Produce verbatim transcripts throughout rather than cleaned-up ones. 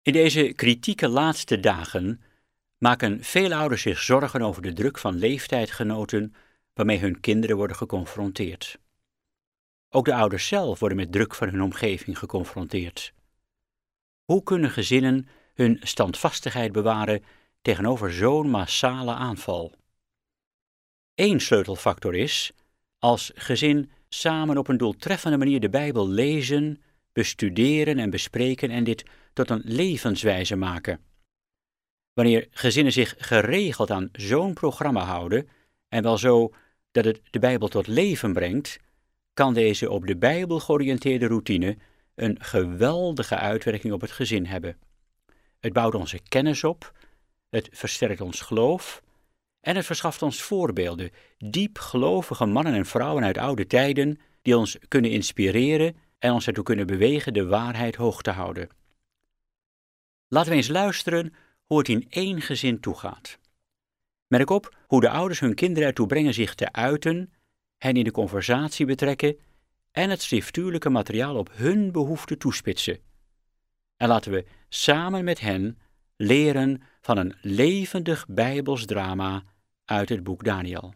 In deze kritieke laatste dagen maken veel ouders zich zorgen over de druk van leeftijdgenoten waarmee hun kinderen worden geconfronteerd. Ook de ouders zelf worden met druk van hun omgeving geconfronteerd. Hoe kunnen gezinnen hun standvastigheid bewaren tegenover zo'n massale aanval? Eén sleutelfactor is, als gezin samen op een doeltreffende manier de Bijbel lezen, bestuderen en bespreken en dit tot een levenswijze maken. Wanneer gezinnen zich geregeld aan zo'n programma houden, en wel zo dat het de Bijbel tot leven brengt, kan deze op de Bijbel georiënteerde routine een geweldige uitwerking op het gezin hebben. Het bouwt onze kennis op, het versterkt ons geloof en het verschaft ons voorbeelden, diep gelovige mannen en vrouwen uit oude tijden, die ons kunnen inspireren en ons ertoe kunnen bewegen de waarheid hoog te houden. Laten we eens luisteren hoe het in één gezin toegaat. Merk op hoe de ouders hun kinderen ertoe brengen zich te uiten, hen in de conversatie betrekken en het schriftuurlijke materiaal op hun behoeften toespitsen. En laten we samen met hen leren van een levendig Bijbels drama uit het boek Daniël.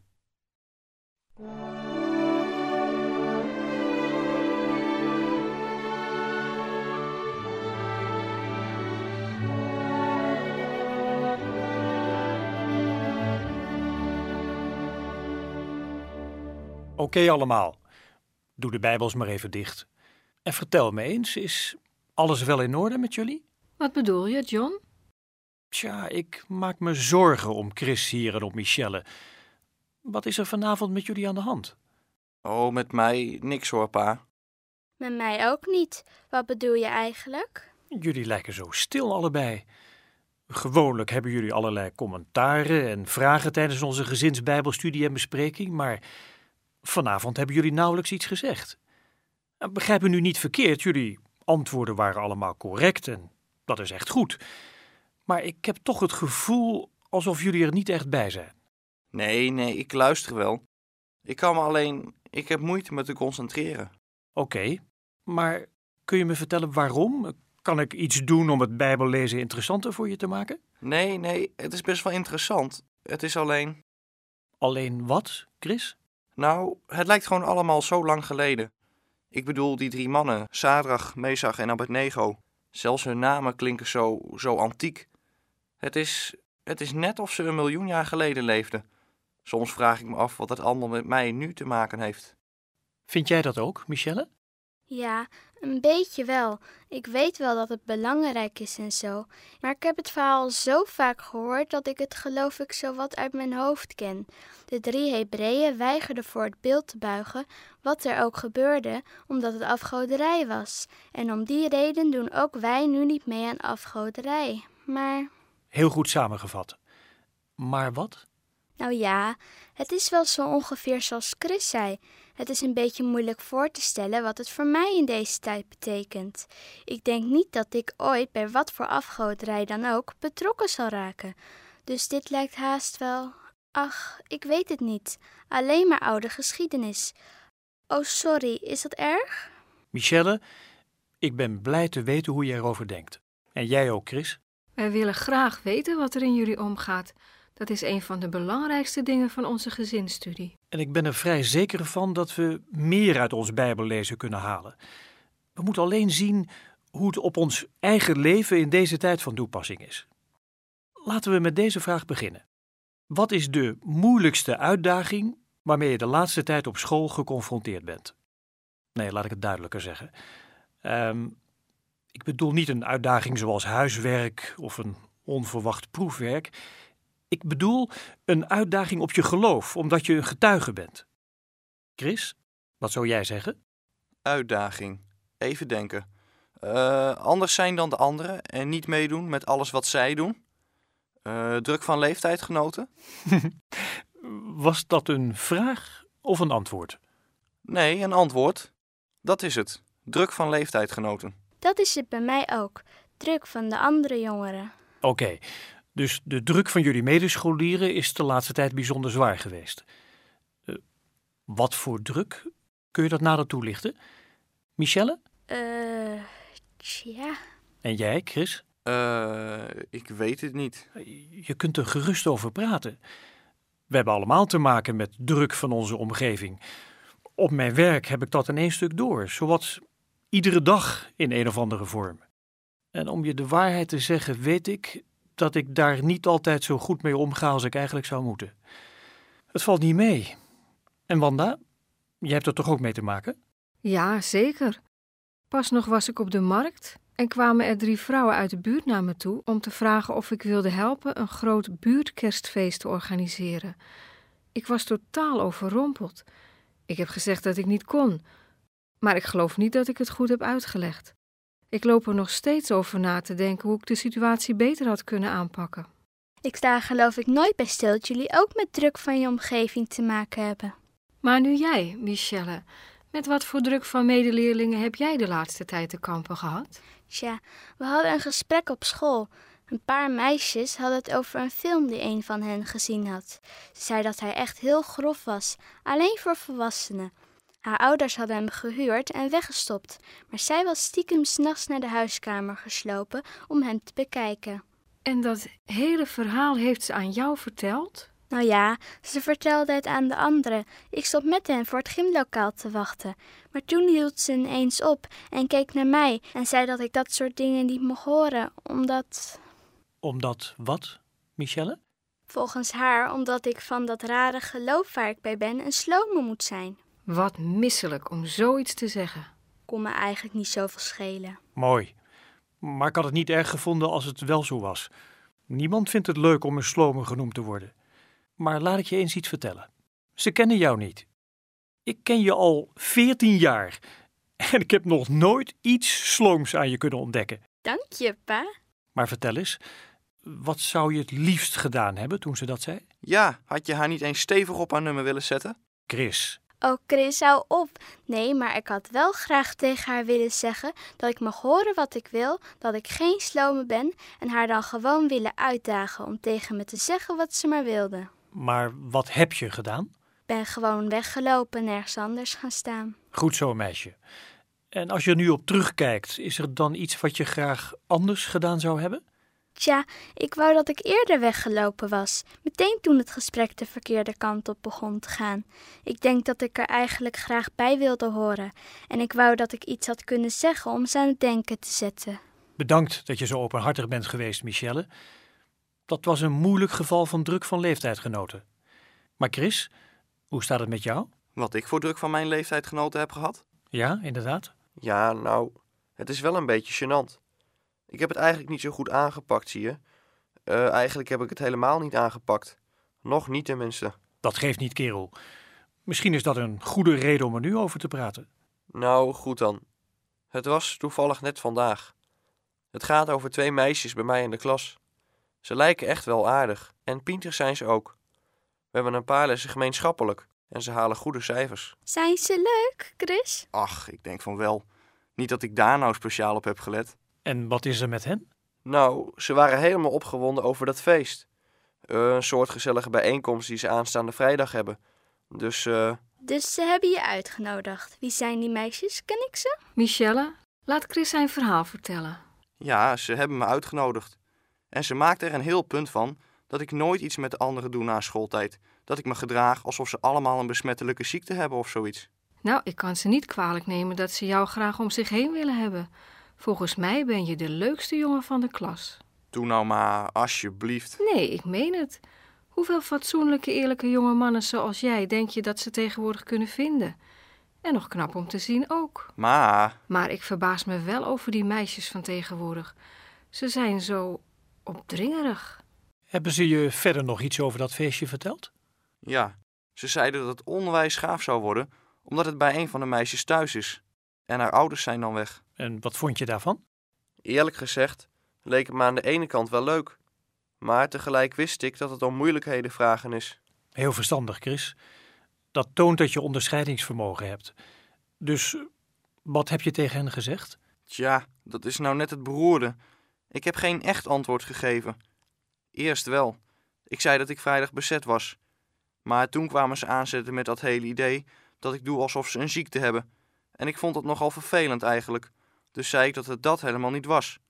Oké okay, allemaal, doe de Bijbels maar even dicht. En vertel me eens, is alles wel in orde met jullie? Wat bedoel je, John? Tja, ik maak me zorgen om Chris hier en om Michelle. Wat is er vanavond met jullie aan de hand? Oh, met mij niks hoor, pa. Met mij ook niet. Wat bedoel je eigenlijk? Jullie lijken zo stil allebei. Gewoonlijk hebben jullie allerlei commentaren en vragen tijdens onze gezinsbijbelstudie en bespreking, maar vanavond hebben jullie nauwelijks iets gezegd. Begrijp me nu niet verkeerd, jullie antwoorden waren allemaal correct en dat is echt goed. Maar ik heb toch het gevoel alsof jullie er niet echt bij zijn. Nee, nee, ik luister wel. Ik kan me alleen, ik heb moeite me te concentreren. Oké, okay, maar kun je me vertellen waarom? Kan ik iets doen om het Bijbellezen interessanter voor je te maken? Nee, nee, het is best wel interessant. Het is alleen... Alleen wat, Chris? Nou, het lijkt gewoon allemaal zo lang geleden. Ik bedoel, die drie mannen, Sadrach, Mesach en Abednego. Zelfs hun namen klinken zo, zo antiek. Het is, het is net of ze een miljoen jaar geleden leefden. Soms vraag ik me af wat het allemaal met mij nu te maken heeft. Vind jij dat ook, Michelle? Ja, een beetje wel. Ik weet wel dat het belangrijk is en zo. Maar ik heb het verhaal zo vaak gehoord dat ik het geloof ik zo wat uit mijn hoofd ken. De drie Hebreeën weigerden voor het beeld te buigen, wat er ook gebeurde, omdat het afgoderij was. En om die reden doen ook wij nu niet mee aan afgoderij. Maar... Heel goed samengevat. Maar wat? Nou ja, het is wel zo ongeveer zoals Chris zei. Het is een beetje moeilijk voor te stellen wat het voor mij in deze tijd betekent. Ik denk niet dat ik ooit bij wat voor afgoderij dan ook betrokken zal raken. Dus dit lijkt haast wel... Ach, ik weet het niet. Alleen maar oude geschiedenis. Oh, sorry, is dat erg? Michelle, ik ben blij te weten hoe je erover denkt. En jij ook, Chris? Wij willen graag weten wat er in jullie omgaat. Dat is een van de belangrijkste dingen van onze gezinsstudie. En ik ben er vrij zeker van dat we meer uit ons Bijbellezen kunnen halen. We moeten alleen zien hoe het op ons eigen leven in deze tijd van toepassing is. Laten we met deze vraag beginnen. Wat is de moeilijkste uitdaging waarmee je de laatste tijd op school geconfronteerd bent? Nee, laat ik het duidelijker zeggen. Um, ik bedoel niet een uitdaging zoals huiswerk of een onverwacht proefwerk. Ik bedoel een uitdaging op je geloof, omdat je een getuige bent. Chris, wat zou jij zeggen? Uitdaging. Even denken. Uh, anders zijn dan de anderen en niet meedoen met alles wat zij doen. Uh, druk van leeftijdgenoten. Was dat een vraag of een antwoord? Nee, een antwoord. Dat is het. Druk van leeftijdgenoten. Dat is het bij mij ook. Druk van de andere jongeren. Oké. Okay. Dus de druk van jullie medescholieren is de laatste tijd bijzonder zwaar geweest. Uh, wat voor druk? Kun je dat nader toelichten? Michelle? Eh, uh, tja. En jij, Chris? Uh, ik weet het niet. Je kunt er gerust over praten. We hebben allemaal te maken met druk van onze omgeving. Op mijn werk heb ik dat in één stuk door, zowat iedere dag in een of andere vorm. En om je de waarheid te zeggen, weet ik dat ik daar niet altijd zo goed mee omga als ik eigenlijk zou moeten. Het valt niet mee. En Wanda, jij hebt er toch ook mee te maken? Ja, zeker. Pas nog was ik op de markt en kwamen er drie vrouwen uit de buurt naar me toe om te vragen of ik wilde helpen een groot buurtkerstfeest te organiseren. Ik was totaal overrompeld. Ik heb gezegd dat ik niet kon, maar ik geloof niet dat ik het goed heb uitgelegd. Ik loop er nog steeds over na te denken hoe ik de situatie beter had kunnen aanpakken. Ik sta geloof ik nooit bij stil dat jullie ook met druk van je omgeving te maken hebben. Maar nu jij, Michelle, met wat voor druk van medeleerlingen heb jij de laatste tijd te kampen gehad? Tja, we hadden een gesprek op school. Een paar meisjes hadden het over een film die een van hen gezien had. Ze zei dat hij echt heel grof was, alleen voor volwassenen. Haar ouders hadden hem gehuurd en weggestopt, maar zij was stiekem 's nachts naar de huiskamer geslopen om hem te bekijken. En dat hele verhaal heeft ze aan jou verteld? Nou ja, ze vertelde het aan de anderen. Ik stond met hen voor het gymlokaal te wachten. Maar toen hield ze ineens op en keek naar mij en zei dat ik dat soort dingen niet mocht horen, omdat... Omdat wat, Michelle? Volgens haar omdat ik van dat rare geloof waar ik bij ben een slome moet zijn. Wat misselijk om zoiets te zeggen. Kon me eigenlijk niet zoveel schelen. Mooi. Maar ik had het niet erg gevonden als het wel zo was. Niemand vindt het leuk om een slome genoemd te worden. Maar laat ik je eens iets vertellen. Ze kennen jou niet. Ik ken je al veertien jaar. En ik heb nog nooit iets slooms aan je kunnen ontdekken. Dank je, pa. Maar vertel eens, wat zou je het liefst gedaan hebben toen ze dat zei? Ja, had je haar niet eens stevig op haar nummer willen zetten? Chris. Oh, Chris, hou op. Nee, maar ik had wel graag tegen haar willen zeggen dat ik mag horen wat ik wil, dat ik geen slome ben en haar dan gewoon willen uitdagen om tegen me te zeggen wat ze maar wilde. Maar wat heb je gedaan? Ik ben gewoon weggelopen en ergens anders gaan staan. Goed zo, meisje. En als je er nu op terugkijkt, is er dan iets wat je graag anders gedaan zou hebben? Tja, ik wou dat ik eerder weggelopen was, meteen toen het gesprek de verkeerde kant op begon te gaan. Ik denk dat ik er eigenlijk graag bij wilde horen en ik wou dat ik iets had kunnen zeggen om ze aan het denken te zetten. Bedankt dat je zo openhartig bent geweest, Michelle. Dat was een moeilijk geval van druk van leeftijdgenoten. Maar Chris, hoe staat het met jou? Wat ik voor druk van mijn leeftijdgenoten heb gehad? Ja, inderdaad. Ja, nou, het is wel een beetje gênant. Ik heb het eigenlijk niet zo goed aangepakt, zie je. Uh, eigenlijk heb ik het helemaal niet aangepakt. Nog niet tenminste. Dat geeft niet, kerel. Misschien is dat een goede reden om er nu over te praten. Nou, goed dan. Het was toevallig net vandaag. Het gaat over twee meisjes bij mij in de klas. Ze lijken echt wel aardig en pientig zijn ze ook. We hebben een paar lessen gemeenschappelijk en ze halen goede cijfers. Zijn ze leuk, Chris? Ach, ik denk van wel. Niet dat ik daar nou speciaal op heb gelet. En wat is er met hen? Nou, ze waren helemaal opgewonden over dat feest. Uh, een soort gezellige bijeenkomst die ze aanstaande vrijdag hebben. Dus, uh... Dus ze hebben je uitgenodigd. Wie zijn die meisjes? Ken ik ze? Michelle, laat Chris zijn verhaal vertellen. Ja, ze hebben me uitgenodigd. En ze maakt er een heel punt van dat ik nooit iets met de anderen doe na schooltijd. Dat ik me gedraag alsof ze allemaal een besmettelijke ziekte hebben of zoiets. Nou, ik kan ze niet kwalijk nemen dat ze jou graag om zich heen willen hebben. Volgens mij ben je de leukste jongen van de klas. Doe nou maar, alsjeblieft. Nee, ik meen het. Hoeveel fatsoenlijke, eerlijke jonge mannen zoals jij denk je dat ze tegenwoordig kunnen vinden? En nog knap om te zien ook. Maar... Maar ik verbaas me wel over die meisjes van tegenwoordig. Ze zijn zo opdringerig. Hebben ze je verder nog iets over dat feestje verteld? Ja, ze zeiden dat het onwijs gaaf zou worden, omdat het bij een van de meisjes thuis is. En haar ouders zijn dan weg. En wat vond je daarvan? Eerlijk gezegd leek het me aan de ene kant wel leuk. Maar tegelijk wist ik dat het om moeilijkheden vragen is. Heel verstandig, Chris. Dat toont dat je onderscheidingsvermogen hebt. Dus wat heb je tegen hen gezegd? Tja, dat is nou net het beroerde. Ik heb geen echt antwoord gegeven. Eerst wel. Ik zei dat ik vrijdag bezet was. Maar toen kwamen ze aanzetten met dat hele idee dat ik doe alsof ze een ziekte hebben. En ik vond dat nogal vervelend eigenlijk. Dus zei ik dat het dat helemaal niet was.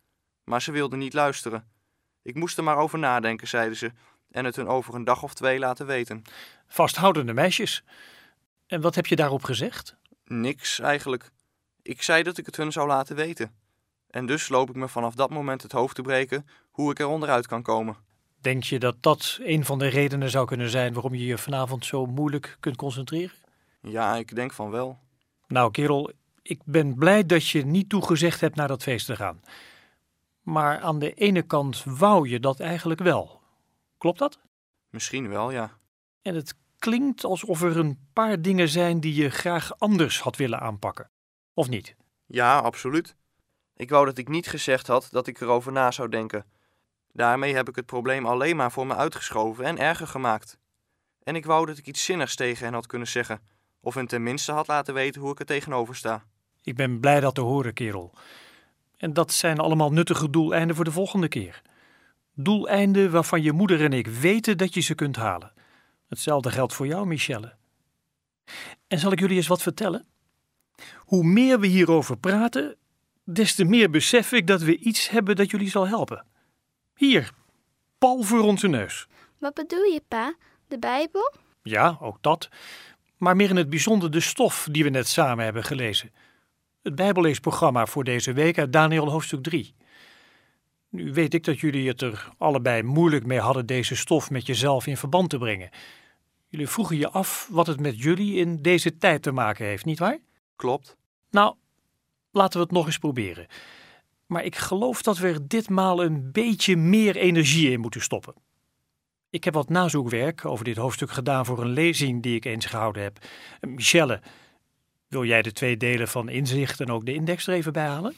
maar ze wilden niet luisteren. Ik moest er maar over nadenken, zeiden ze, en het hun over een dag of twee laten weten. Vasthoudende meisjes. En wat heb je daarop gezegd? Niks eigenlijk. Ik zei dat ik het hun zou laten weten. En dus loop ik me vanaf dat moment het hoofd te breken hoe ik er onderuit kan komen. Denk je dat dat een van de redenen zou kunnen zijn waarom je je vanavond zo moeilijk kunt concentreren? Ja, ik denk van wel. Nou, kerel, ik ben blij dat je niet toegezegd hebt naar dat feest te gaan. Maar aan de ene kant wou je dat eigenlijk wel. Klopt dat? Misschien wel, ja. En het klinkt alsof er een paar dingen zijn die je graag anders had willen aanpakken. Of niet? Ja, absoluut. Ik wou dat ik niet gezegd had dat ik erover na zou denken. Daarmee heb ik het probleem alleen maar voor me uitgeschoven en erger gemaakt. En ik wou dat ik iets zinnigs tegen hen had kunnen zeggen. Of hen tenminste had laten weten hoe ik er tegenover sta. Ik ben blij dat te horen, kerel. En dat zijn allemaal nuttige doeleinden voor de volgende keer. Doeleinden waarvan je moeder en ik weten dat je ze kunt halen. Hetzelfde geldt voor jou, Michelle. En zal ik jullie eens wat vertellen? Hoe meer we hierover praten, des te meer besef ik dat we iets hebben dat jullie zal helpen. Hier, pal voor onze neus. Wat bedoel je, pa? De Bijbel? Ja, ook dat. Maar meer in het bijzonder de stof die we net samen hebben gelezen. Het Bijbelleesprogramma voor deze week uit Daniël hoofdstuk drie. Nu weet ik dat jullie het er allebei moeilijk mee hadden deze stof met jezelf in verband te brengen. Jullie vroegen je af wat het met jullie in deze tijd te maken heeft, nietwaar? Klopt. Nou, laten we het nog eens proberen. Maar ik geloof dat we er ditmaal een beetje meer energie in moeten stoppen. Ik heb wat nazoekwerk over dit hoofdstuk gedaan voor een lezing die ik eens gehouden heb. Michelle, wil jij de twee delen van inzicht en ook de index er even bij halen?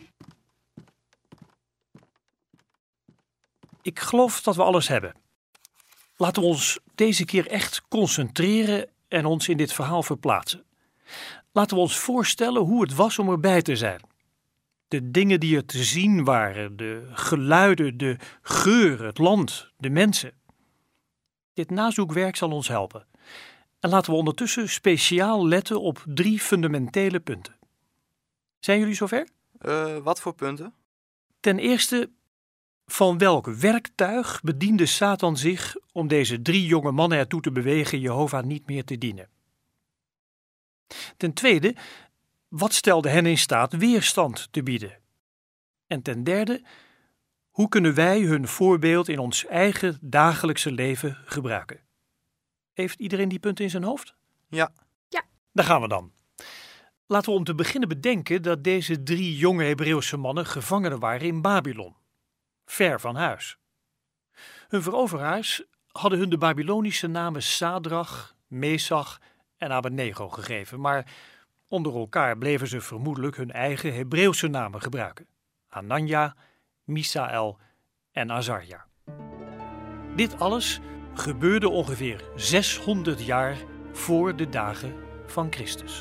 Ik geloof dat we alles hebben. Laten we ons deze keer echt concentreren en ons in dit verhaal verplaatsen. Laten we ons voorstellen hoe het was om erbij te zijn. De dingen die er te zien waren, de geluiden, de geuren, het land, de mensen. Dit nazoekwerk zal ons helpen. En laten we ondertussen speciaal letten op drie fundamentele punten. Zijn jullie zover? Uh, wat voor punten? Ten eerste, van welk werktuig bediende Satan zich om deze drie jonge mannen ertoe te bewegen Jehovah niet meer te dienen? Ten tweede, wat stelde hen in staat weerstand te bieden? En ten derde, hoe kunnen wij hun voorbeeld in ons eigen dagelijkse leven gebruiken? Heeft iedereen die punten in zijn hoofd? Ja. Ja. Daar gaan we dan. Laten we om te beginnen bedenken dat deze drie jonge Hebreeuwse mannen gevangenen waren in Babylon, ver van huis. Hun veroveraars hadden hun de Babylonische namen Sadrach, Mesach en Abednego gegeven, maar onder elkaar bleven ze vermoedelijk hun eigen Hebreeuwse namen gebruiken. Hananja, Misaël en Azarja. Dit alles gebeurde ongeveer zeshonderd jaar voor de dagen van Christus.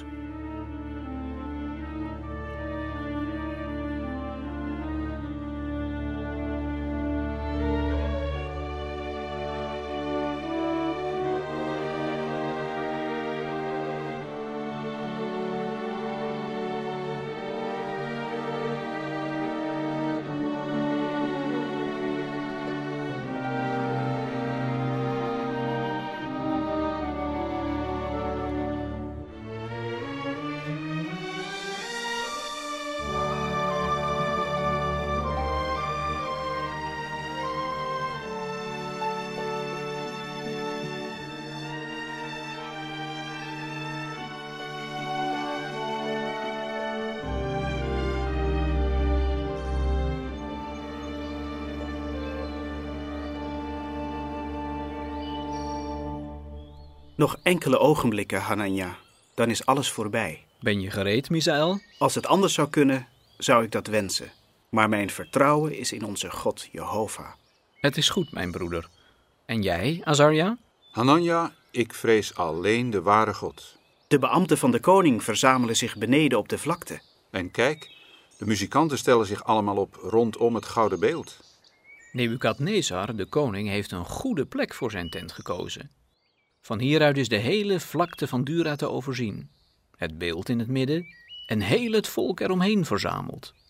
Nog enkele ogenblikken, Hananja, dan is alles voorbij. Ben je gereed, Misaël? Als het anders zou kunnen, zou ik dat wensen. Maar mijn vertrouwen is in onze God, Jehovah. Het is goed, mijn broeder. En jij, Azarja? Hananja, ik vrees alleen de ware God. De beambten van de koning verzamelen zich beneden op de vlakte. En kijk, de muzikanten stellen zich allemaal op rondom het gouden beeld. Nebukadnezar, de koning, heeft een goede plek voor zijn tent gekozen. Van hieruit is de hele vlakte van Dura te overzien. Het beeld in het midden en heel het volk eromheen verzameld.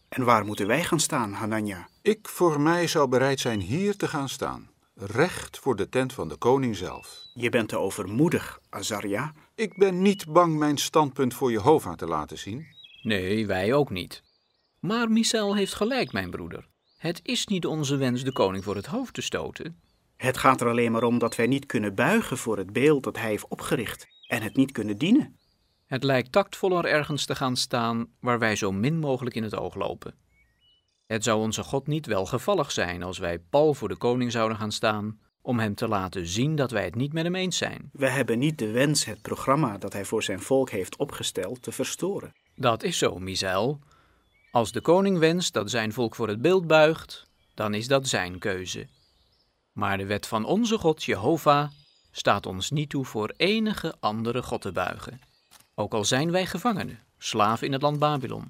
En waar moeten wij gaan staan, Hanania? Ik voor mij zou bereid zijn hier te gaan staan, recht voor de tent van de koning zelf. Je bent te overmoedig, Azaria. Ik ben niet bang mijn standpunt voor Jehovah te laten zien. Nee, wij ook niet. Maar Misaël heeft gelijk, mijn broeder. Het is niet onze wens de koning voor het hoofd te stoten. Het gaat er alleen maar om dat wij niet kunnen buigen voor het beeld dat hij heeft opgericht en het niet kunnen dienen. Het lijkt tactvoller ergens te gaan staan waar wij zo min mogelijk in het oog lopen. Het zou onze God niet welgevallig zijn als wij pal voor de koning zouden gaan staan om hem te laten zien dat wij het niet met hem eens zijn. We hebben niet de wens het programma dat hij voor zijn volk heeft opgesteld te verstoren. Dat is zo, Misaël. Als de koning wenst dat zijn volk voor het beeld buigt, dan is dat zijn keuze. Maar de wet van onze God, Jehovah, staat ons niet toe voor enige andere God te buigen. Ook al zijn wij gevangenen, slaven in het land Babylon.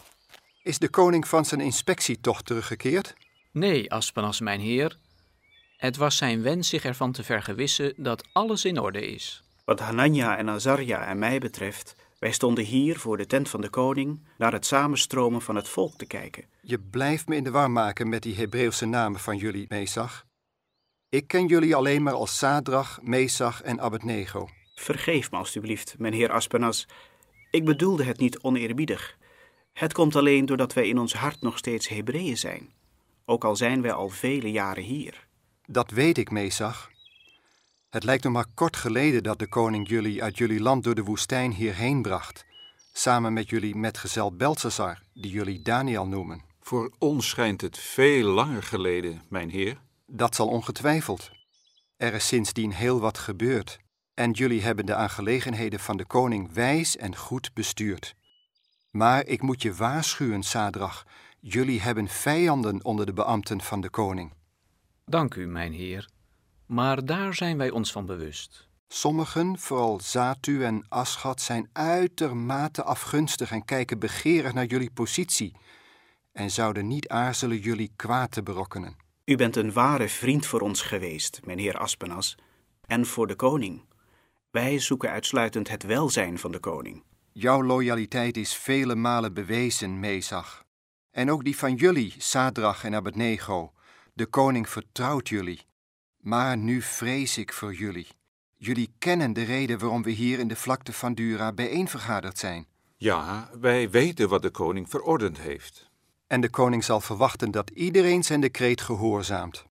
Is de koning van zijn inspectietocht teruggekeerd? Nee, Aspanas, mijn heer. Het was zijn wens zich ervan te vergewissen dat alles in orde is. Wat Hanania en Azaria en mij betreft, wij stonden hier voor de tent van de koning naar het samenstromen van het volk te kijken. Je blijft me in de war maken met die Hebreeuwse namen van jullie, Mesach. Ik ken jullie alleen maar als Sadrach, Mesach en Abednego. Vergeef me alstublieft, mijn heer Aspanas. Ik bedoelde het niet oneerbiedig. Het komt alleen doordat wij in ons hart nog steeds Hebreeën zijn. Ook al zijn wij al vele jaren hier. Dat weet ik, Mesach. Het lijkt nog maar kort geleden dat de koning jullie uit jullie land door de woestijn hierheen bracht. Samen met jullie metgezel Belshazzar, die jullie Daniel noemen. Voor ons schijnt het veel langer geleden, mijn heer. Dat zal ongetwijfeld. Er is sindsdien heel wat gebeurd. En jullie hebben de aangelegenheden van de koning wijs en goed bestuurd. Maar ik moet je waarschuwen, Sadrach. Jullie hebben vijanden onder de beambten van de koning. Dank u, mijn heer. Maar daar zijn wij ons van bewust. Sommigen, vooral Zatu en Aschat, zijn uitermate afgunstig en kijken begeerig naar jullie positie en zouden niet aarzelen jullie kwaad te berokkenen. U bent een ware vriend voor ons geweest, mijn heer Aspanas, en voor de koning. Wij zoeken uitsluitend het welzijn van de koning. Jouw loyaliteit is vele malen bewezen, Mesach. En ook die van jullie, Sadrach en Abednego. De koning vertrouwt jullie. Maar nu vrees ik voor jullie. Jullie kennen de reden waarom we hier in de vlakte van Dura bijeenvergaderd zijn. Ja, wij weten wat de koning verordend heeft. En de koning zal verwachten dat iedereen zijn decreet gehoorzaamt.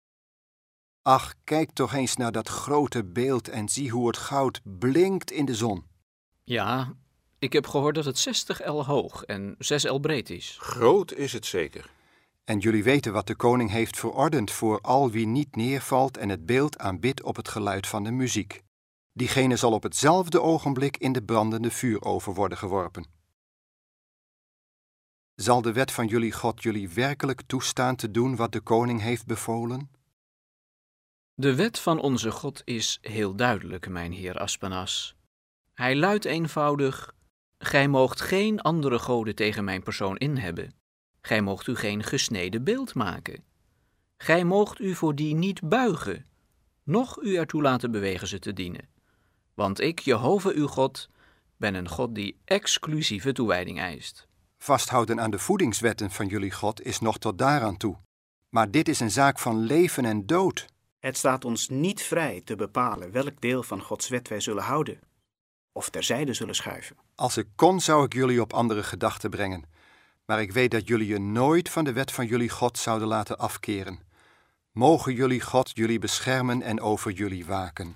Ach, kijk toch eens naar dat grote beeld en zie hoe het goud blinkt in de zon. Ja, ik heb gehoord dat het zestig el hoog en zes el breed is. Groot is het zeker. En jullie weten wat de koning heeft verordend voor al wie niet neervalt en het beeld aanbidt op het geluid van de muziek. Diegene zal op hetzelfde ogenblik in de brandende vuuroven worden geworpen. Zal de wet van jullie God jullie werkelijk toestaan te doen wat de koning heeft bevolen? De wet van onze God is heel duidelijk, mijn heer Aspanas. Hij luidt eenvoudig: gij moogt geen andere goden tegen mijn persoon inhebben. Gij moogt u geen gesneden beeld maken. Gij moogt u voor die niet buigen, noch u ertoe laten bewegen ze te dienen. Want ik, Jehovah uw God, ben een God die exclusieve toewijding eist. Vasthouden aan de voedingswetten van jullie God is nog tot daaraan toe. Maar dit is een zaak van leven en dood. Het staat ons niet vrij te bepalen welk deel van Gods wet wij zullen houden, of terzijde zullen schuiven. Als ik kon, zou ik jullie op andere gedachten brengen. Maar ik weet dat jullie je nooit van de wet van jullie God zouden laten afkeren. Mogen jullie God jullie beschermen en over jullie waken.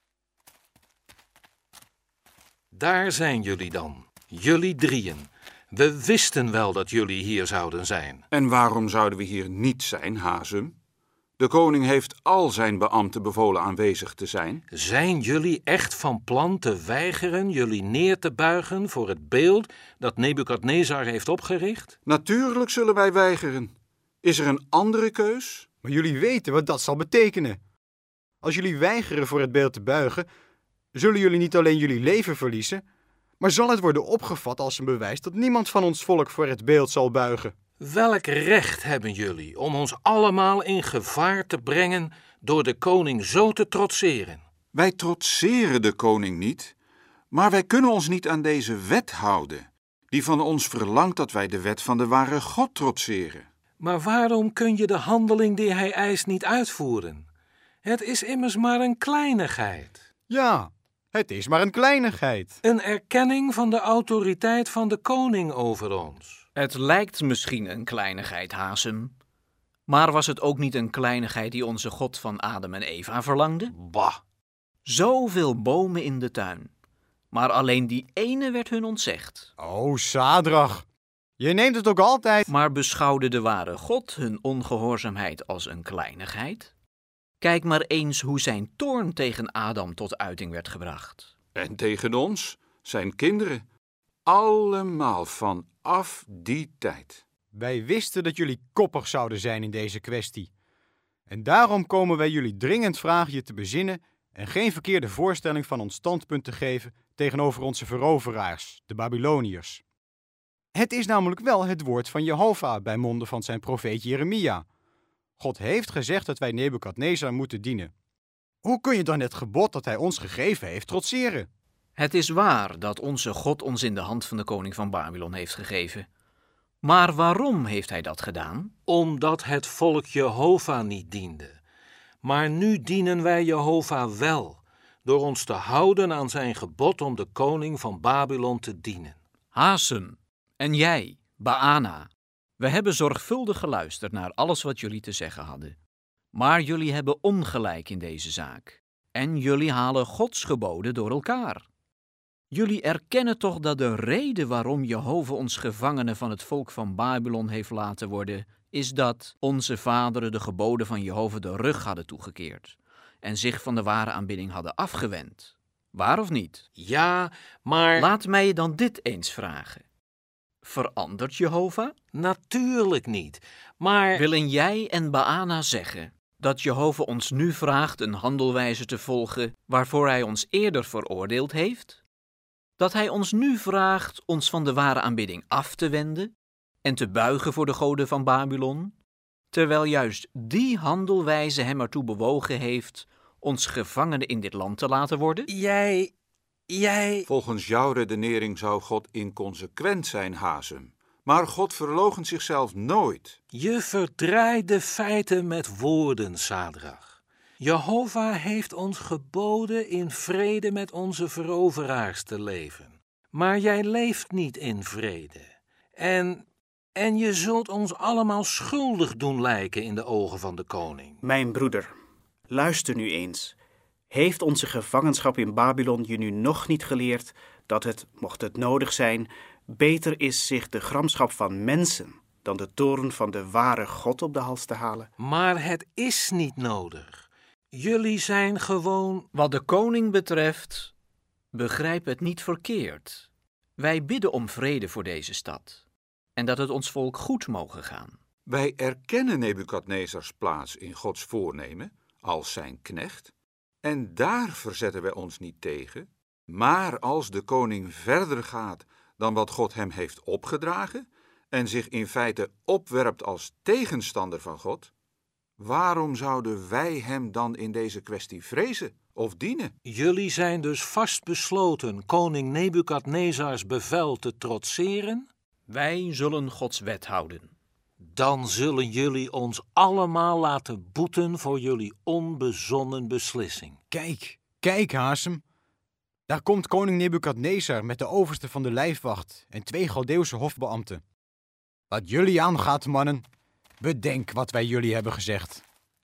Daar zijn jullie dan, jullie drieën. We wisten wel dat jullie hier zouden zijn. En waarom zouden we hier niet zijn, Hazem? De koning heeft al zijn beambten bevolen aanwezig te zijn. Zijn jullie echt van plan te weigeren jullie neer te buigen voor het beeld dat Nebukadnezar heeft opgericht? Natuurlijk zullen wij weigeren. Is er een andere keus? Maar jullie weten wat dat zal betekenen. Als jullie weigeren voor het beeld te buigen, zullen jullie niet alleen jullie leven verliezen, maar zal het worden opgevat als een bewijs dat niemand van ons volk voor het beeld zal buigen. Welk recht hebben jullie om ons allemaal in gevaar te brengen door de koning zo te trotseren? Wij trotseren de koning niet, maar wij kunnen ons niet aan deze wet houden. die van ons verlangt dat wij de wet van de ware God trotseren. Maar waarom kun je de handeling die hij eist niet uitvoeren? Het is immers maar een kleinigheid. Ja, het is maar een kleinigheid. Een erkenning van de autoriteit van de koning over ons. Het lijkt misschien een kleinigheid, Hazem. Maar was het ook niet een kleinigheid die onze God van Adam en Eva verlangde? Bah! Zoveel bomen in de tuin. Maar alleen die ene werd hun ontzegd. Oh, Sadrach, je neemt het ook altijd... Maar beschouwde de ware God hun ongehoorzaamheid als een kleinigheid? Kijk maar eens hoe zijn toorn tegen Adam tot uiting werd gebracht. En tegen ons, zijn kinderen, allemaal vanaf die tijd. Wij wisten dat jullie koppig zouden zijn in deze kwestie. En daarom komen wij jullie dringend vragen je te bezinnen en geen verkeerde voorstelling van ons standpunt te geven tegenover onze veroveraars, de Babyloniërs. Het is namelijk wel het woord van Jehovah bij monden van zijn profeet Jeremia. God heeft gezegd dat wij Nebukadnezar moeten dienen. Hoe kun je dan het gebod dat hij ons gegeven heeft trotseren? Het is waar dat onze God ons in de hand van de koning van Babylon heeft gegeven. Maar waarom heeft hij dat gedaan? Omdat het volk Jehovah niet diende. Maar nu dienen wij Jehovah wel, door ons te houden aan zijn gebod om de koning van Babylon te dienen. Hazem, en jij, Baana, we hebben zorgvuldig geluisterd naar alles wat jullie te zeggen hadden. Maar jullie hebben ongelijk in deze zaak. En jullie halen Gods geboden door elkaar. Jullie erkennen toch dat de reden waarom Jehovah ons gevangenen van het volk van Babylon heeft laten worden, is dat onze vaderen de geboden van Jehovah de rug hadden toegekeerd en zich van de ware aanbidding hadden afgewend. Waar of niet? Ja, maar... Laat mij je dan dit eens vragen. Verandert Jehovah? Natuurlijk niet, maar... Willen jij en Baana zeggen dat Jehovah ons nu vraagt een handelwijze te volgen waarvoor hij ons eerder veroordeeld heeft? Dat hij ons nu vraagt ons van de ware aanbidding af te wenden en te buigen voor de goden van Babylon, terwijl juist die handelwijze hem ertoe bewogen heeft ons gevangenen in dit land te laten worden? Jij, jij... Volgens jouw redenering zou God inconsequent zijn, Hazem. Maar God verloochent zichzelf nooit. Je verdraait de feiten met woorden, Sadrach. Jehovah heeft ons geboden in vrede met onze veroveraars te leven. Maar jij leeft niet in vrede. En, en je zult ons allemaal schuldig doen lijken in de ogen van de koning. Mijn broeder, luister nu eens. Heeft onze gevangenschap in Babylon je nu nog niet geleerd dat het, mocht het nodig zijn, beter is zich de gramschap van mensen dan de toorn van de ware God op de hals te halen? Maar het is niet nodig. Jullie zijn gewoon... Wat de koning betreft, begrijp het niet verkeerd. Wij bidden om vrede voor deze stad en dat het ons volk goed mogen gaan. Wij erkennen Nebukadnezars plaats in Gods voornemen als zijn knecht en daar verzetten wij ons niet tegen. Maar als de koning verder gaat dan wat God hem heeft opgedragen en zich in feite opwerpt als tegenstander van God, waarom zouden wij hem dan in deze kwestie vrezen of dienen? Jullie zijn dus vastbesloten koning Nebukadnezars bevel te trotseren? Wij zullen Gods wet houden. Dan zullen jullie ons allemaal laten boeten voor jullie onbezonnen beslissing. Kijk, kijk, Hazem. Daar komt koning Nebukadnezar met de overste van de lijfwacht en twee Galdeeuwse hofbeambten. Wat jullie aangaat, mannen, bedenk wat wij jullie hebben gezegd.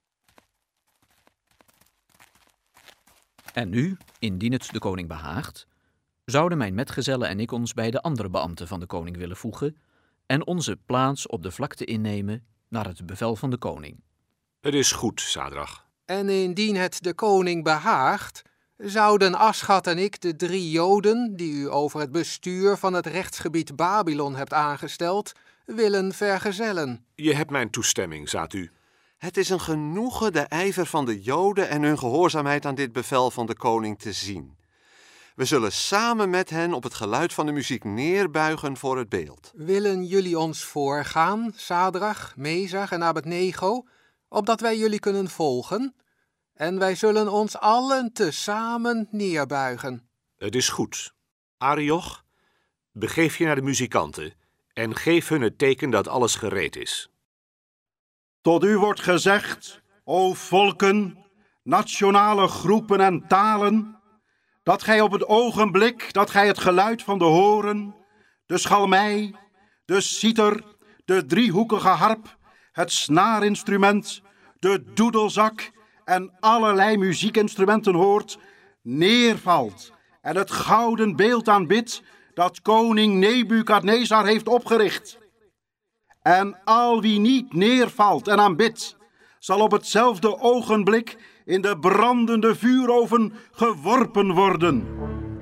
En nu, indien het de koning behaagt, zouden mijn metgezellen en ik ons bij de andere beambten van de koning willen voegen en onze plaats op de vlakte innemen naar het bevel van de koning. Het is goed, Sadrach. En indien het de koning behaagt, zouden Aschat en ik de drie Joden, die u over het bestuur van het rechtsgebied Babylon hebt aangesteld, willen vergezellen. Je hebt mijn toestemming, Zatu. Het is een genoegen de ijver van de Joden en hun gehoorzaamheid aan dit bevel van de koning te zien. We zullen samen met hen op het geluid van de muziek neerbuigen voor het beeld. Willen jullie ons voorgaan, Sadrach, Mesach en Abednego, opdat wij jullie kunnen volgen? En wij zullen ons allen tezamen neerbuigen. Het is goed. Arioch, begeef je naar de muzikanten en geef hun het teken dat alles gereed is. Tot u wordt gezegd, o volken, nationale groepen en talen, dat gij op het ogenblik dat gij het geluid van de horen, de schalmei, de citer, de driehoekige harp, het snaarinstrument, de doedelzak en allerlei muziekinstrumenten hoort, neervalt en het gouden beeld aanbidt dat koning Nebukadnezar heeft opgericht. En al wie niet neervalt en aanbidt, zal op hetzelfde ogenblik in de brandende vuuroven geworpen worden.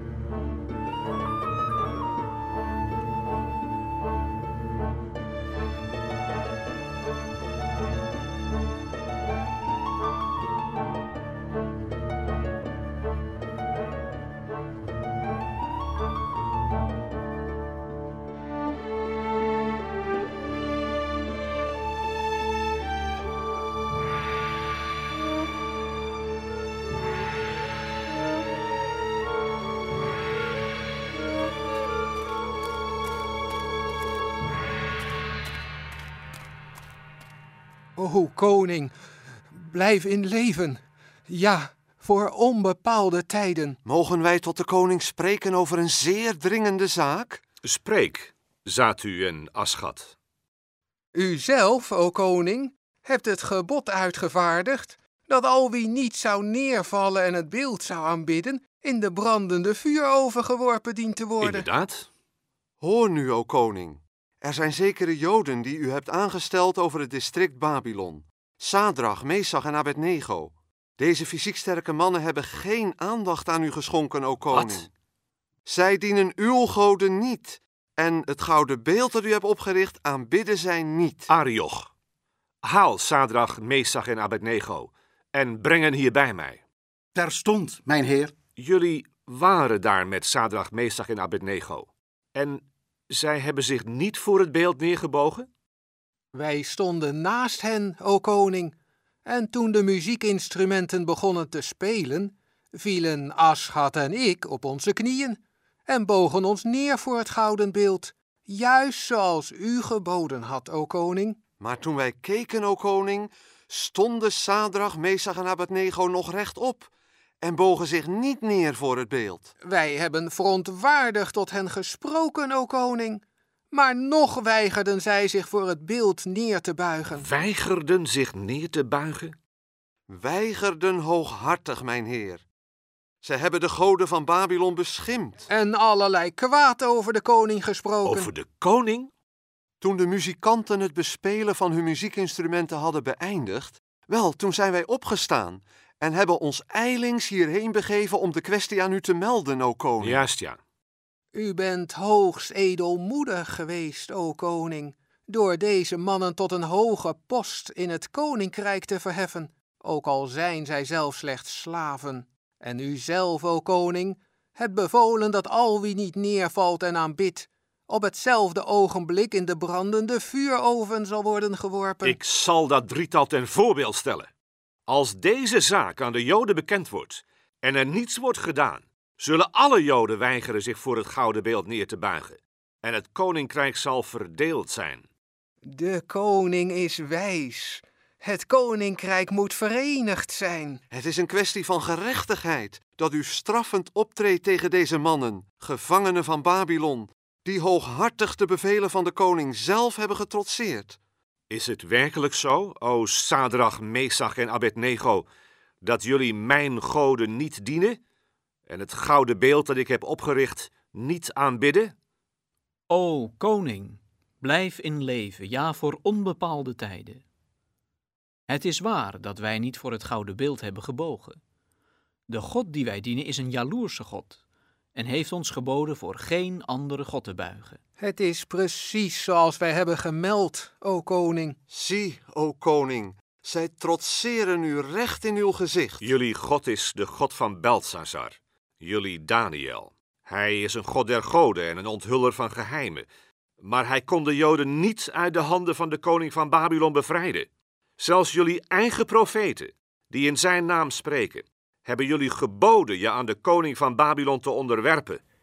O koning, blijf in leven. Ja, voor onbepaalde tijden. Mogen wij tot de koning spreken over een zeer dringende zaak? Spreek, Zatu en Aschat. U zelf, o koning, hebt het gebod uitgevaardigd dat al wie niet zou neervallen en het beeld zou aanbidden, in de brandende vuuroven geworpen dient te worden. Inderdaad. Hoor nu, o koning. Er zijn zekere Joden die u hebt aangesteld over het district Babylon. Sadrach, Mesach en Abednego. Deze fysiek sterke mannen hebben geen aandacht aan u geschonken, o koning. Wat? Zij dienen uw goden niet. En het gouden beeld dat u hebt opgericht aanbidden zij niet. Arioch, haal Sadrach, Mesach en Abednego en breng hen hier bij mij. Terstond, mijn heer. Jullie waren daar met Sadrach, Mesach en Abednego. En zij hebben zich niet voor het beeld neergebogen? Wij stonden naast hen, o koning. En toen de muziekinstrumenten begonnen te spelen, vielen Aschat en ik op onze knieën en bogen ons neer voor het gouden beeld, juist zoals u geboden had, o koning. Maar toen wij keken, o koning, stonden Sadrach, Mesach en Abednego nog rechtop en bogen zich niet neer voor het beeld. Wij hebben verontwaardigd tot hen gesproken, o koning, maar nog weigerden zij zich voor het beeld neer te buigen. Weigerden zich neer te buigen? Weigerden hooghartig, mijn heer. Zij hebben de goden van Babylon beschimpt. En allerlei kwaad over de koning gesproken. Over de koning? Toen de muzikanten het bespelen van hun muziekinstrumenten hadden beëindigd, wel, toen zijn wij opgestaan en hebben ons ijlings hierheen begeven om de kwestie aan u te melden, o koning. Juist, ja. U bent hoogst edelmoedig geweest, o koning, door deze mannen tot een hoge post in het koninkrijk te verheffen, ook al zijn zij zelf slechts slaven. En u zelf, o koning, hebt bevolen dat al wie niet neervalt en aanbidt, op hetzelfde ogenblik in de brandende vuuroven zal worden geworpen. Ik zal dat drietal ten voorbeeld stellen. Als deze zaak aan de Joden bekend wordt en er niets wordt gedaan, zullen alle Joden weigeren zich voor het gouden beeld neer te buigen. En het koninkrijk zal verdeeld zijn. De koning is wijs. Het koninkrijk moet verenigd zijn. Het is een kwestie van gerechtigheid dat u straffend optreedt tegen deze mannen, gevangenen van Babylon, die hooghartig de bevelen van de koning zelf hebben getrotseerd. Is het werkelijk zo, o Sadrach, Mesach en Abednego, dat jullie mijn goden niet dienen en het gouden beeld dat ik heb opgericht niet aanbidden? O koning, blijf in leven, ja, voor onbepaalde tijden. Het is waar dat wij niet voor het gouden beeld hebben gebogen. De God die wij dienen is een jaloerse God en heeft ons geboden voor geen andere God te buigen. Het is precies zoals wij hebben gemeld, o koning. Zie, o koning, zij trotseren u recht in uw gezicht. Jullie God is de God van Belshazzar, jullie Daniel. Hij is een God der goden en een onthuller van geheimen. Maar hij kon de Joden niet uit de handen van de koning van Babylon bevrijden. Zelfs jullie eigen profeten, die in zijn naam spreken, hebben jullie geboden je aan de koning van Babylon te onderwerpen.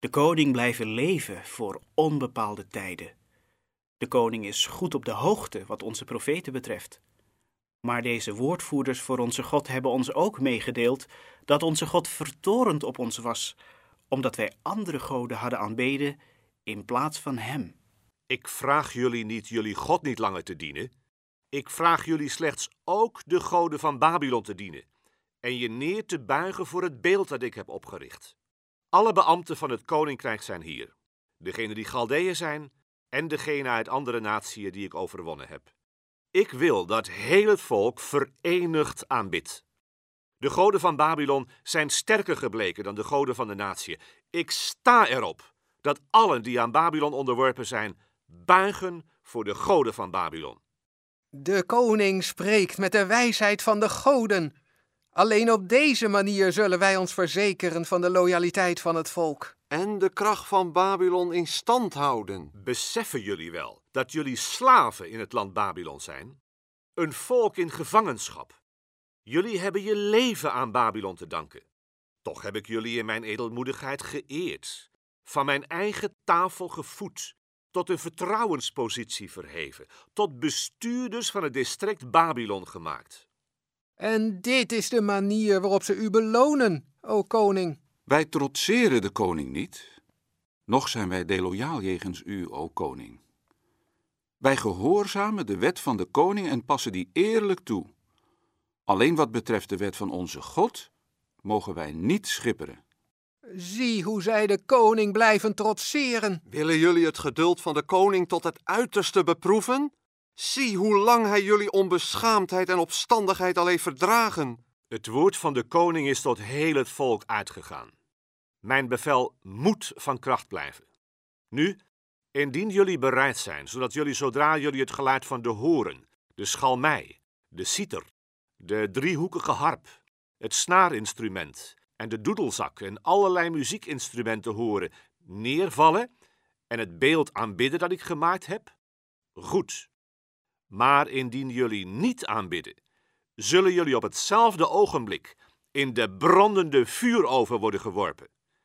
De koning blijven leven voor onbepaalde tijden. De koning is goed op de hoogte wat onze profeten betreft. Maar deze woordvoerders voor onze God hebben ons ook meegedeeld dat onze God vertorend op ons was, omdat wij andere goden hadden aanbeden in plaats van hem. Ik vraag jullie niet jullie God niet langer te dienen. Ik vraag jullie slechts ook de goden van Babylon te dienen en je neer te buigen voor het beeld dat ik heb opgericht. Alle beambten van het koninkrijk zijn hier, degenen die Galdeeën zijn en degenen uit andere natieën die ik overwonnen heb. Ik wil dat heel het volk verenigd aanbidt. De goden van Babylon zijn sterker gebleken dan de goden van de natieën. Ik sta erop dat allen die aan Babylon onderworpen zijn, buigen voor de goden van Babylon. De koning spreekt met de wijsheid van de goden. Alleen op deze manier zullen wij ons verzekeren van de loyaliteit van het volk. En de kracht van Babylon in stand houden. Beseffen jullie wel dat jullie slaven in het land Babylon zijn? Een volk in gevangenschap. Jullie hebben je leven aan Babylon te danken. Toch heb ik jullie in mijn edelmoedigheid geëerd, van mijn eigen tafel gevoed, tot een vertrouwenspositie verheven, tot bestuurders van het district Babylon gemaakt. En dit is de manier waarop ze u belonen, o koning. Wij trotseren de koning niet, noch zijn wij deloyaal jegens u, o koning. Wij gehoorzamen de wet van de koning en passen die eerlijk toe. Alleen wat betreft de wet van onze God, mogen wij niet schipperen. Zie hoe zij de koning blijven trotseren. Willen jullie het geduld van de koning tot het uiterste beproeven? Zie hoe lang hij jullie onbeschaamdheid en opstandigheid al heeft verdragen. Het woord van de koning is tot heel het volk uitgegaan. Mijn bevel moet van kracht blijven. Nu, indien jullie bereid zijn, zodat jullie zodra jullie het geluid van de horen, de schalmei, de citer, de driehoekige harp, het snaarinstrument en de doedelzak en allerlei muziekinstrumenten horen, neervallen en het beeld aanbidden dat ik gemaakt heb? Goed. Maar indien jullie niet aanbidden, zullen jullie op hetzelfde ogenblik in de brandende vuuroven worden geworpen.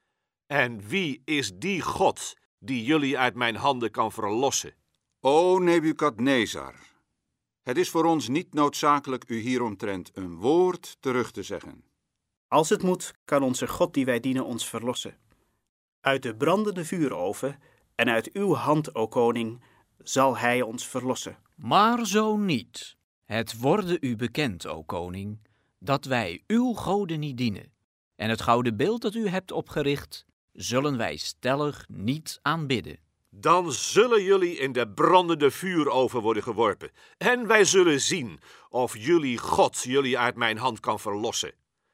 En wie is die God die jullie uit mijn handen kan verlossen? O Nebukadnezar, het is voor ons niet noodzakelijk u hieromtrent een woord terug te zeggen. Als het moet, kan onze God die wij dienen ons verlossen. Uit de brandende vuuroven en uit uw hand, o koning, zal hij ons verlossen. Maar zo niet. Het worde u bekend, o koning, dat wij uw goden niet dienen. En het gouden beeld dat u hebt opgericht, zullen wij stellig niet aanbidden. Dan zullen jullie in de brandende vuuroven worden geworpen. En wij zullen zien of jullie God jullie uit mijn hand kan verlossen.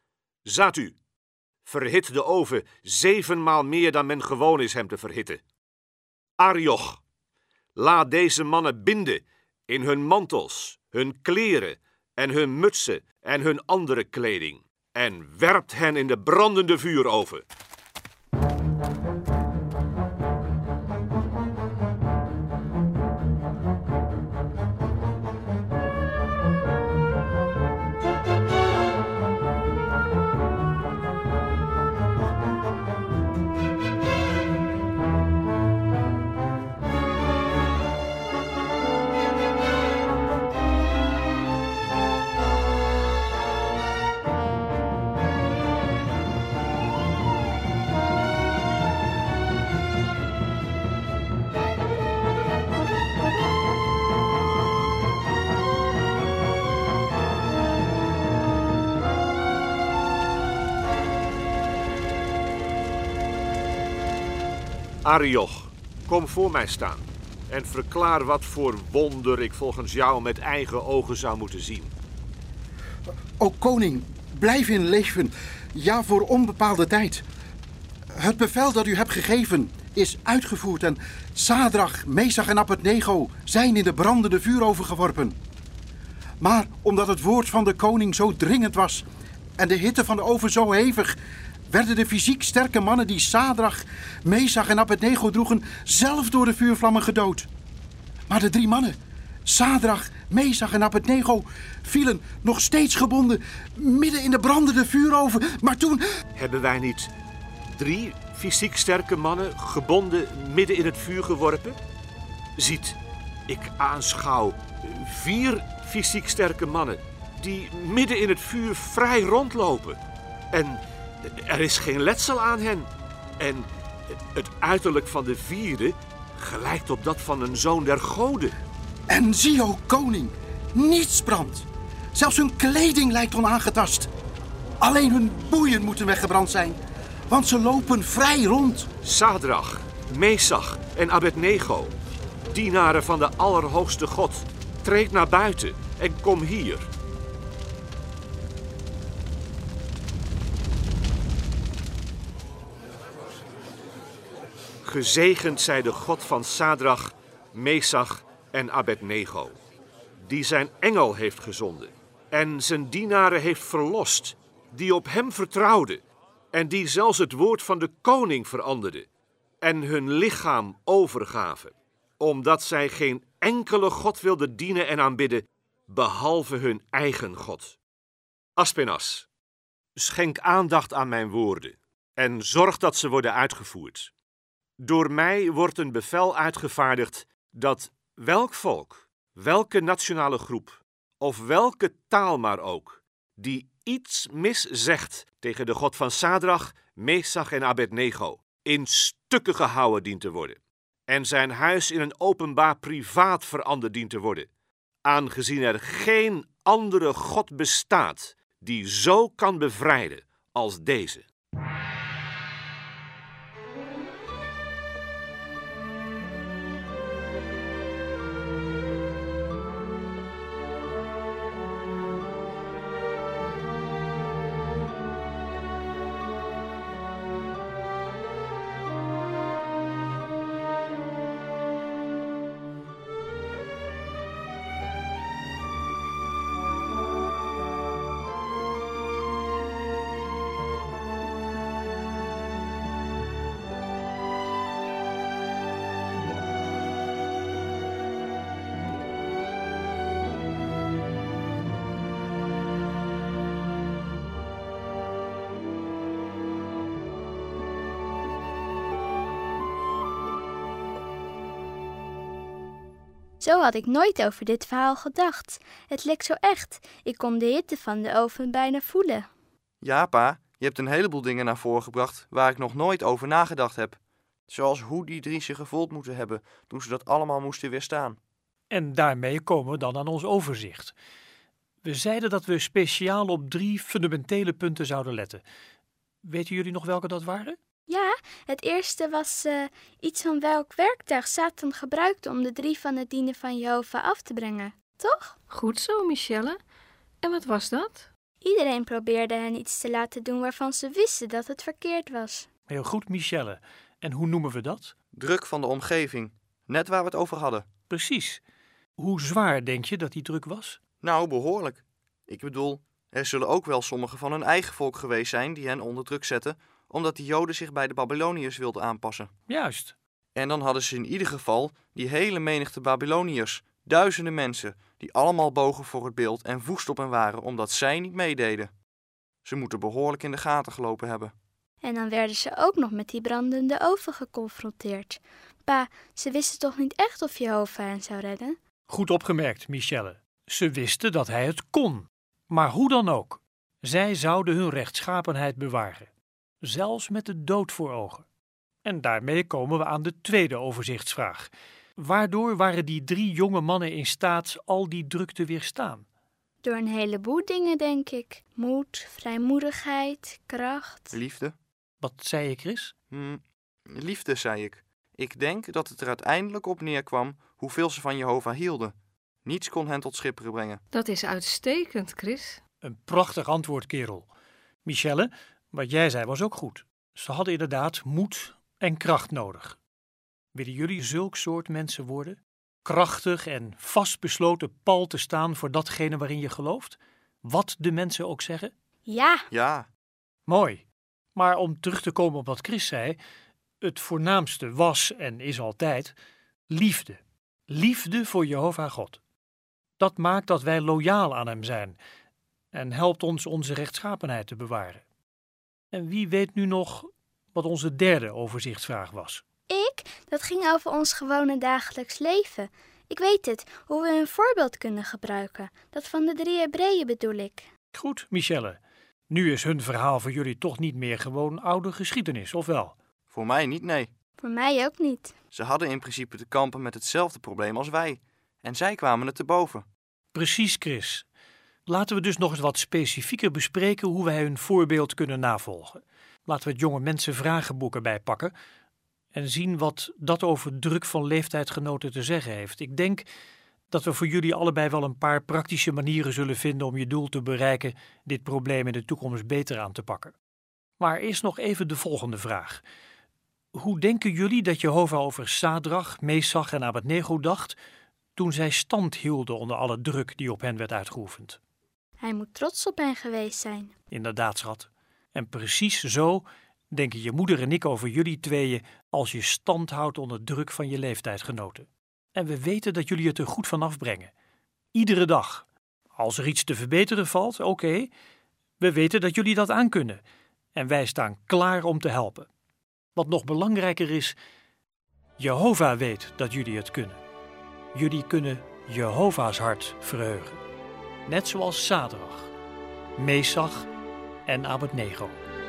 Zatu, verhit de oven zevenmaal meer dan men gewoon is hem te verhitten. Arioch, laat deze mannen binden in hun mantels, hun kleren en hun mutsen en hun andere kleding. En werpt hen in de brandende vuuroven. Arioch, kom voor mij staan en verklaar wat voor wonder ik volgens jou met eigen ogen zou moeten zien. O koning, blijf in leven, ja voor onbepaalde tijd. Het bevel dat u hebt gegeven is uitgevoerd en Sadrach, Mesach en Abednego zijn in de brandende vuuroven geworpen. Maar omdat het woord van de koning zo dringend was en de hitte van de oven zo hevig, werden de fysiek sterke mannen die Sadrach, Mesach en Abednego droegen zelf door de vuurvlammen gedood. Maar de drie mannen, Sadrach, Mesach en Abednego, vielen nog steeds gebonden midden in de brandende vuuroven. Maar toen... Hebben wij niet drie fysiek sterke mannen gebonden midden in het vuur geworpen? Ziet, ik aanschouw vier fysiek sterke mannen die midden in het vuur vrij rondlopen. En er is geen letsel aan hen. En het uiterlijk van de vierde gelijkt op dat van een zoon der goden. En zie, o koning, niets brandt. Zelfs hun kleding lijkt onaangetast. Alleen hun boeien moeten weggebrand zijn, want ze lopen vrij rond. Sadrach, Mesach en Abednego, dienaren van de Allerhoogste God, treed naar buiten en kom hier. Gezegend zij de God van Sadrach, Mesach en Abednego, die zijn engel heeft gezonden en zijn dienaren heeft verlost, die op hem vertrouwden en die zelfs het woord van de koning veranderden en hun lichaam overgaven, omdat zij geen enkele God wilden dienen en aanbidden, behalve hun eigen God. Aspenas, schenk aandacht aan mijn woorden en zorg dat ze worden uitgevoerd. Door mij wordt een bevel uitgevaardigd dat welk volk, welke nationale groep of welke taal maar ook, die iets mis zegt tegen de God van Sadrach, Mesach en Abednego, in stukken gehouden dient te worden en zijn huis in een openbaar privaat veranderd dient te worden, aangezien er geen andere God bestaat die zo kan bevrijden als deze. Zo had ik nooit over dit verhaal gedacht. Het leek zo echt. Ik kon de hitte van de oven bijna voelen. Ja, pa, je hebt een heleboel dingen naar voren gebracht waar ik nog nooit over nagedacht heb. Zoals hoe die drie zich gevoeld moeten hebben toen ze dat allemaal moesten weerstaan. En daarmee komen we dan aan ons overzicht. We zeiden dat we speciaal op drie fundamentele punten zouden letten. Weten jullie nog welke dat waren? Ja, het eerste was uh, iets van welk werktuig Satan gebruikte om de drie van het dienen van Jehovah af te brengen, toch? Goed zo, Michelle. En wat was dat? Iedereen probeerde hen iets te laten doen waarvan ze wisten dat het verkeerd was. Heel goed, Michelle. En hoe noemen we dat? Druk van de omgeving. Net waar we het over hadden. Precies. Hoe zwaar denk je dat die druk was? Nou, behoorlijk. Ik bedoel, er zullen ook wel sommigen van hun eigen volk geweest zijn die hen onder druk zetten, omdat de Joden zich bij de Babyloniërs wilden aanpassen. Juist. En dan hadden ze in ieder geval die hele menigte Babyloniërs, duizenden mensen, die allemaal bogen voor het beeld en woest op hen waren, omdat zij niet meededen. Ze moeten behoorlijk in de gaten gelopen hebben. En dan werden ze ook nog met die brandende oven geconfronteerd. Pa, ze wisten toch niet echt of Jehovah hen zou redden? Goed opgemerkt, Michelle. Ze wisten dat hij het kon. Maar hoe dan ook, zij zouden hun rechtschapenheid bewaren. Zelfs met de dood voor ogen. En daarmee komen we aan de tweede overzichtsvraag. Waardoor waren die drie jonge mannen in staat al die druk te weerstaan? Door een heleboel dingen, denk ik. Moed, vrijmoedigheid, kracht. Liefde. Wat zei je, Chris? Hm, liefde, zei ik. Ik denk dat het er uiteindelijk op neerkwam hoeveel ze van Jehovah hielden. Niets kon hen tot schipperen brengen. Dat is uitstekend, Chris. Een prachtig antwoord, kerel. Michelle, wat jij zei was ook goed. Ze hadden inderdaad moed en kracht nodig. Willen jullie zulk soort mensen worden? Krachtig en vastbesloten pal te staan voor datgene waarin je gelooft? Wat de mensen ook zeggen? Ja. Ja. Mooi. Maar om terug te komen op wat Chris zei, het voornaamste was en is altijd liefde. Liefde voor Jehovah God. Dat maakt dat wij loyaal aan hem zijn en helpt ons onze rechtschapenheid te bewaren. En wie weet nu nog wat onze derde overzichtsvraag was. Ik? Dat ging over ons gewone dagelijks leven. Ik weet het, hoe we een voorbeeld kunnen gebruiken. Dat van de drie Hebreeën bedoel ik. Goed, Michelle. Nu is hun verhaal voor jullie toch niet meer gewoon oude geschiedenis, of wel? Voor mij niet, nee. Voor mij ook niet. Ze hadden in principe te kampen met hetzelfde probleem als wij. En zij kwamen er te boven. Precies, Chris. Laten we dus nog eens wat specifieker bespreken hoe wij hun voorbeeld kunnen navolgen. Laten we het jonge mensen vragenboek erbij pakken en zien wat dat over druk van leeftijdgenoten te zeggen heeft. Ik denk dat we voor jullie allebei wel een paar praktische manieren zullen vinden om je doel te bereiken dit probleem in de toekomst beter aan te pakken. Maar eerst nog even de volgende vraag. Hoe denken jullie dat Jehovah over Sadrach, Mesach en Abednego dacht toen zij stand hielden onder alle druk die op hen werd uitgeoefend? Hij moet trots op hen geweest zijn. Inderdaad, schat. En precies zo denken je moeder en ik over jullie tweeën als je stand houdt onder druk van je leeftijdgenoten. En we weten dat jullie het er goed van afbrengen. Iedere dag. Als er iets te verbeteren valt, oké. Okay. We weten dat jullie dat aankunnen. En wij staan klaar om te helpen. Wat nog belangrijker is, Jehovah weet dat jullie het kunnen. Jullie kunnen Jehovah's hart verheugen. Net zoals Sadrach, Mesach en Abednego.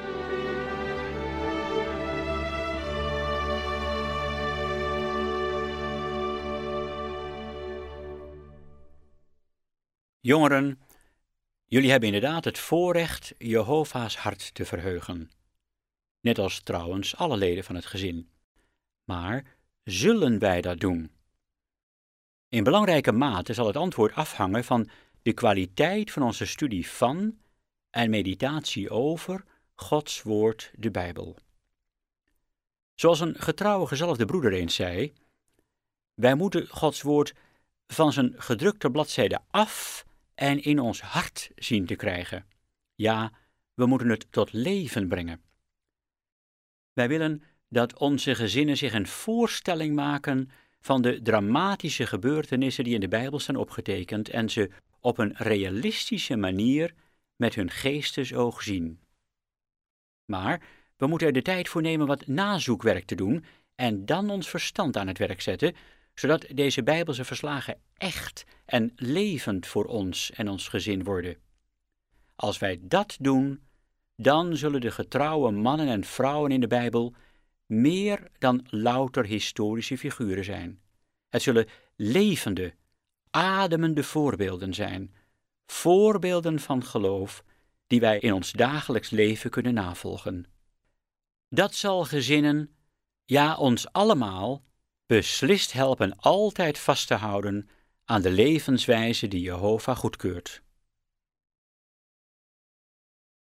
Jongeren, jullie hebben inderdaad het voorrecht Jehovah's hart te verheugen. Net als trouwens alle leden van het gezin. Maar zullen wij dat doen? In belangrijke mate zal het antwoord afhangen van de kwaliteit van onze studie van en meditatie over Gods woord, de Bijbel. Zoals een getrouwe gezalfde broeder eens zei, wij moeten Gods woord van zijn gedrukte bladzijde af en in ons hart zien te krijgen. Ja, we moeten het tot leven brengen. Wij willen dat onze gezinnen zich een voorstelling maken van de dramatische gebeurtenissen die in de Bijbel staan opgetekend en ze op een realistische manier met hun geestesoog zien. Maar we moeten er de tijd voor nemen wat nazoekwerk te doen en dan ons verstand aan het werk zetten, zodat deze Bijbelse verslagen echt en levend voor ons en ons gezin worden. Als wij dat doen, dan zullen de getrouwe mannen en vrouwen in de Bijbel meer dan louter historische figuren zijn. Het zullen levende, ademende voorbeelden zijn, voorbeelden van geloof die wij in ons dagelijks leven kunnen navolgen. Dat zal gezinnen, ja ons allemaal, beslist helpen altijd vast te houden aan de levenswijze die Jehovah goedkeurt.